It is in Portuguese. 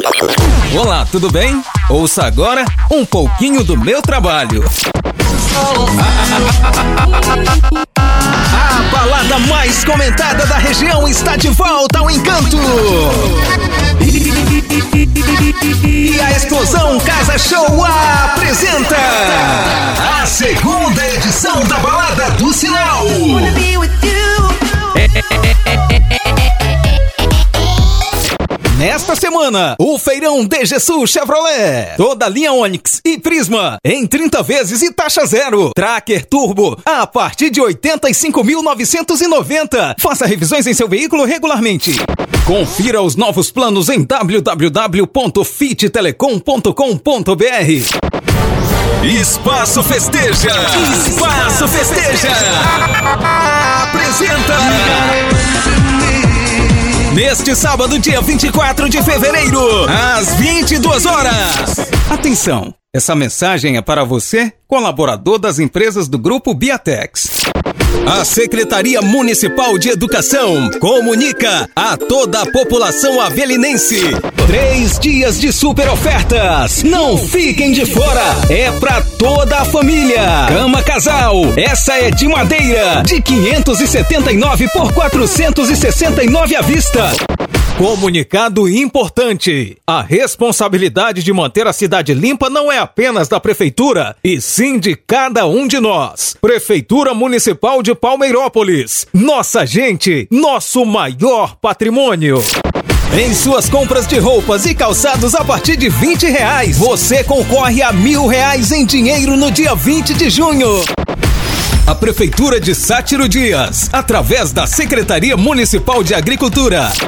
Olá, tudo bem? Ouça agora um pouquinho do meu trabalho. A balada mais comentada da região está de volta ao Encanto. E a Explosão Casa Show apresenta a segunda edição da Balada do Sinal. Nesta semana, o feirão DGSU Chevrolet, toda a linha Onix e Prisma em 30 vezes e taxa zero. Tracker Turbo a partir de 85.990. Faça revisões em seu veículo regularmente. Confira os novos planos em www.fittelecom.com.br. Espaço Festeja. Espaço Festeja. Apresenta neste sábado, dia 24 de fevereiro, às 22 horas. Atenção, essa mensagem é para você, colaborador das empresas do Grupo Biatex. A Secretaria Municipal de Educação comunica a toda a população avelinense: 3 dias de super ofertas. Não fiquem de fora. É pra toda a família. Cama casal, essa é de madeira, de 579 por 469 à vista. Comunicado importante: a responsabilidade de manter a cidade limpa não é apenas da Prefeitura, e sim de cada um de nós. Prefeitura Municipal de Palmeirópolis. Nossa gente, nosso maior patrimônio. Em suas compras de roupas e calçados a partir de R$20, você concorre a R$1.000 em dinheiro no dia 20 de junho. A Prefeitura de Sátiro Dias, através da Secretaria Municipal de Agricultura,